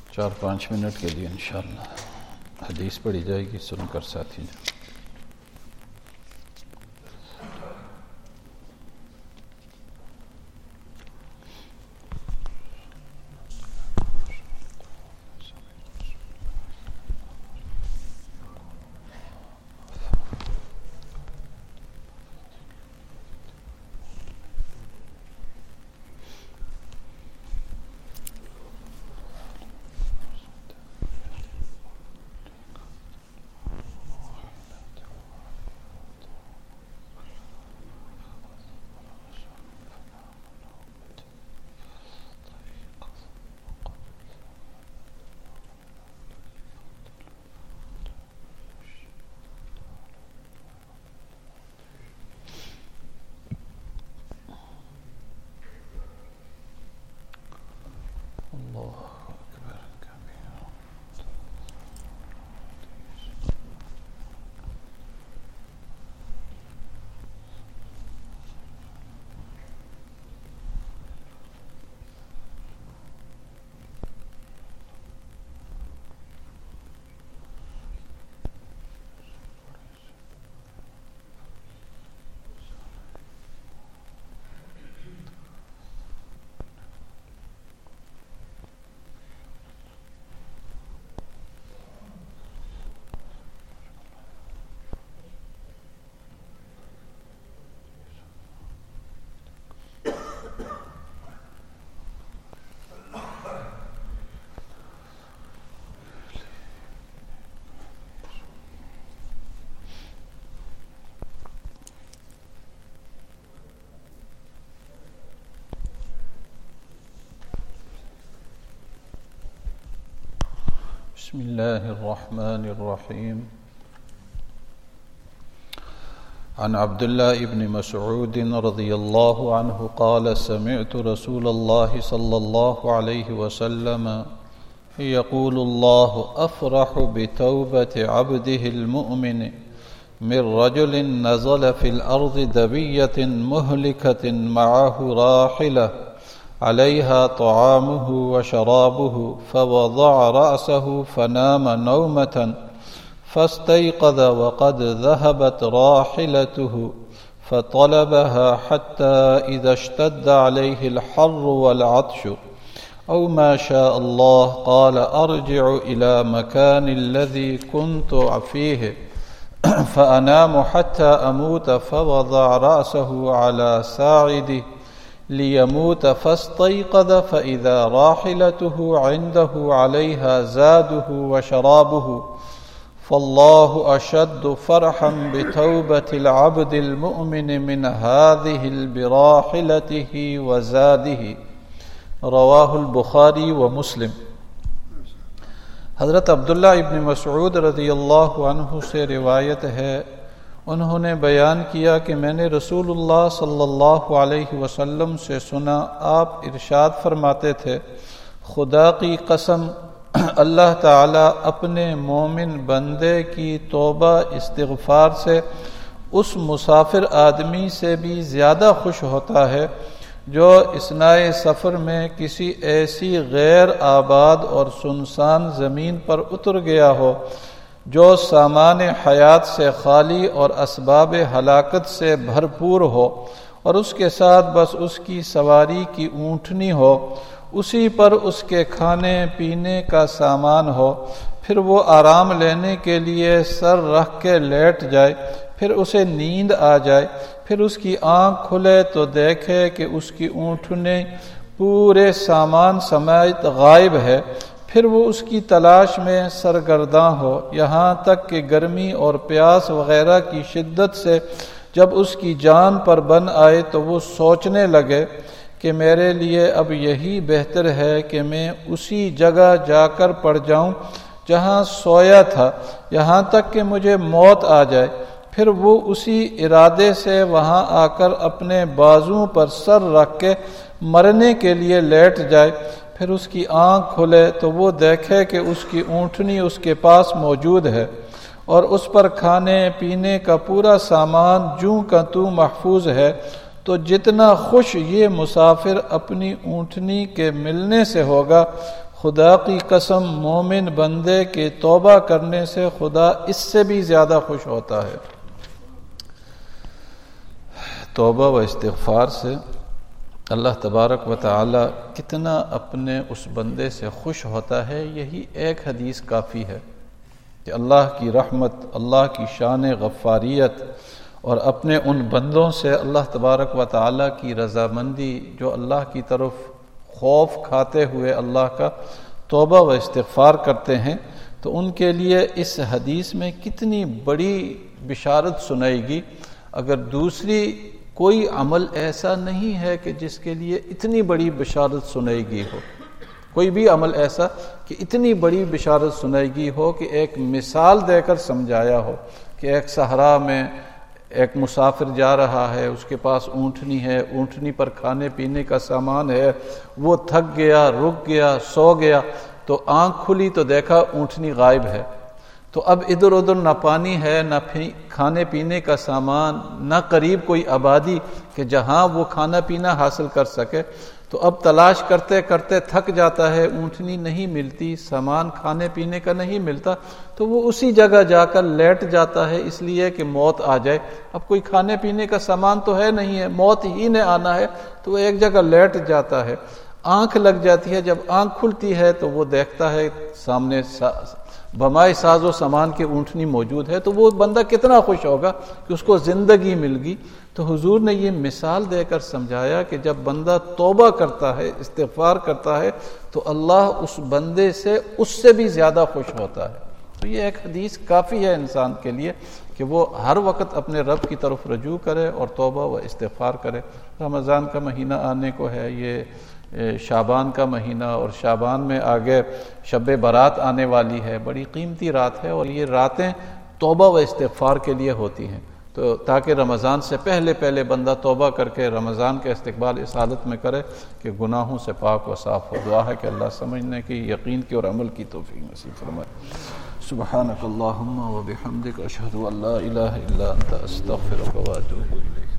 4-5 minute کے لیے انشاءاللہ حدیث پڑھی جائے گی، سن کر ساتھی جائیں۔ بسم الله الرحمن الرحيم. عن عبد الله بن مسعود رضي الله عنه قال سمعت رسول الله صلى الله عليه وسلم يقول الله أفرح بتوبة عبده المؤمن من رجل نزل في الأرض دبية مهلكة معه راحلة عليها طعامه وشرابه فوضع رأسه فنام نومة فاستيقظ وقد ذهبت راحلته فطلبها حتى إذا اشتد عليه الحر والعطش أو ما شاء الله قال أرجع إلى مكان الذي كنت فيه فأنام حتى أموت فوضع رأسه على ساعده ليموت فاستيقظ فإذا راحلته عنده عليها زاده وشرابه فالله أشد فرحا بتوبة العبد المؤمن من هذه براحلته وزاده رواہ البخاری و مسلم۔ حضرت عبداللہ ابن مسعود رضی اللہ عنہ سے روایت ہے، انہوں نے بیان کیا کہ میں نے رسول اللہ صلی اللہ علیہ وسلم سے سنا، آپ ارشاد فرماتے تھے، خدا کی قسم اللہ تعالی اپنے مومن بندے کی توبہ استغفار سے اس مسافر آدمی سے بھی زیادہ خوش ہوتا ہے جو اثناء سفر میں کسی ایسی غیر آباد اور سنسان زمین پر اتر گیا ہو جو سامان حیات سے خالی اور اسباب ہلاکت سے بھرپور ہو، اور اس کے ساتھ بس اس کی سواری کی اونٹنی ہو، اسی پر اس کے کھانے پینے کا سامان ہو، پھر وہ آرام لینے کے لیے سر رکھ کے لیٹ جائے، پھر اسے نیند آ جائے، پھر اس کی آنکھ کھلے تو دیکھے کہ اس کی اونٹنی پورے سامان سمیت غائب ہے، پھر وہ اس کی تلاش میں سرگرداں ہو، یہاں تک کہ گرمی اور پیاس وغیرہ کی شدت سے جب اس کی جان پر بن آئے تو وہ سوچنے لگے کہ میرے لیے اب یہی بہتر ہے کہ میں اسی جگہ جا کر پڑ جاؤں جہاں سویا تھا، یہاں تک کہ مجھے موت آ جائے، پھر وہ اسی ارادے سے وہاں آ کر اپنے بازوؤں پر سر رکھ کے مرنے کے لیے لیٹ جائے، پھر اس کی آنکھ کھلے تو وہ دیکھے کہ اس کی اونٹنی اس کے پاس موجود ہے اور اس پر کھانے پینے کا پورا سامان جوں کا توں محفوظ ہے، تو جتنا خوش یہ مسافر اپنی اونٹنی کے ملنے سے ہوگا، خدا کی قسم مومن بندے کے توبہ کرنے سے خدا اس سے بھی زیادہ خوش ہوتا ہے۔ توبہ و استغفار سے اللہ تبارک و تعالی کتنا اپنے اس بندے سے خوش ہوتا ہے، یہی ایک حدیث کافی ہے کہ اللہ کی رحمت، اللہ کی شان غفاریت اور اپنے ان بندوں سے اللہ تبارک و تعالی کی رضامندی، جو اللہ کی طرف خوف کھاتے ہوئے اللہ کا توبہ و استغفار کرتے ہیں، تو ان کے لیے اس حدیث میں کتنی بڑی بشارت سنائے گی۔ اگر دوسری کوئی عمل ایسا نہیں ہے کہ جس کے لیے اتنی بڑی بشارت سنائی گئی ہو، کوئی بھی عمل ایسا کہ اتنی بڑی بشارت سنائی گئی ہو کہ ایک مثال دے کر سمجھایا ہو کہ ایک صحرا میں ایک مسافر جا رہا ہے، اس کے پاس اونٹنی ہے، اونٹنی پر کھانے پینے کا سامان ہے، وہ تھک گیا، رک گیا، سو گیا، تو آنکھ کھلی تو دیکھا اونٹنی غائب ہے۔ تو اب ادھر ادھر نہ پانی ہے، نہ کھانے پینے کا سامان، نہ قریب کوئی آبادی کہ جہاں وہ کھانا پینا حاصل کر سکے، تو اب تلاش کرتے کرتے تھک جاتا ہے، اونٹنی نہیں ملتی، سامان کھانے پینے کا نہیں ملتا، تو وہ اسی جگہ جا کر لیٹ جاتا ہے، اس لیے کہ موت آ جائے۔ اب کوئی کھانے پینے کا سامان تو ہے نہیں ہے، موت ہی نے آنا ہے، تو وہ ایک جگہ لیٹ جاتا ہے۔ آنکھ لگ جاتی ہے، جب آنکھ کھلتی ہے تو وہ دیکھتا ہے سامنے بمائے ساز و سامان کے اونٹنی موجود ہے، تو وہ بندہ کتنا خوش ہوگا کہ اس کو زندگی مل گئی۔ تو حضور نے یہ مثال دے کر سمجھایا کہ جب بندہ توبہ کرتا ہے، استغفار کرتا ہے، تو اللہ اس بندے سے اس سے بھی زیادہ خوش ہوتا ہے۔ تو یہ ایک حدیث کافی ہے انسان کے لیے کہ وہ ہر وقت اپنے رب کی طرف رجوع کرے اور توبہ و استغفار کرے۔ رمضان کا مہینہ آنے کو ہے، یہ شعبان کا مہینہ، اور شعبان میں آگے شب برات آنے والی ہے، بڑی قیمتی رات ہے، اور یہ راتیں توبہ و استغفار کے لیے ہوتی ہیں، تو تاکہ رمضان سے پہلے بندہ توبہ کر کے رمضان کے استقبال اس حالت میں کرے کہ گناہوں سے پاک و صاف ہو۔ دعا ہے کہ اللہ سمجھنے کی، یقین کی اور عمل کی توفیق نصیب فرمائے۔ سبحانک اللہم و بحمدک، اشہد ان لا الہ الا انت، استغفرک و اتوب الیک۔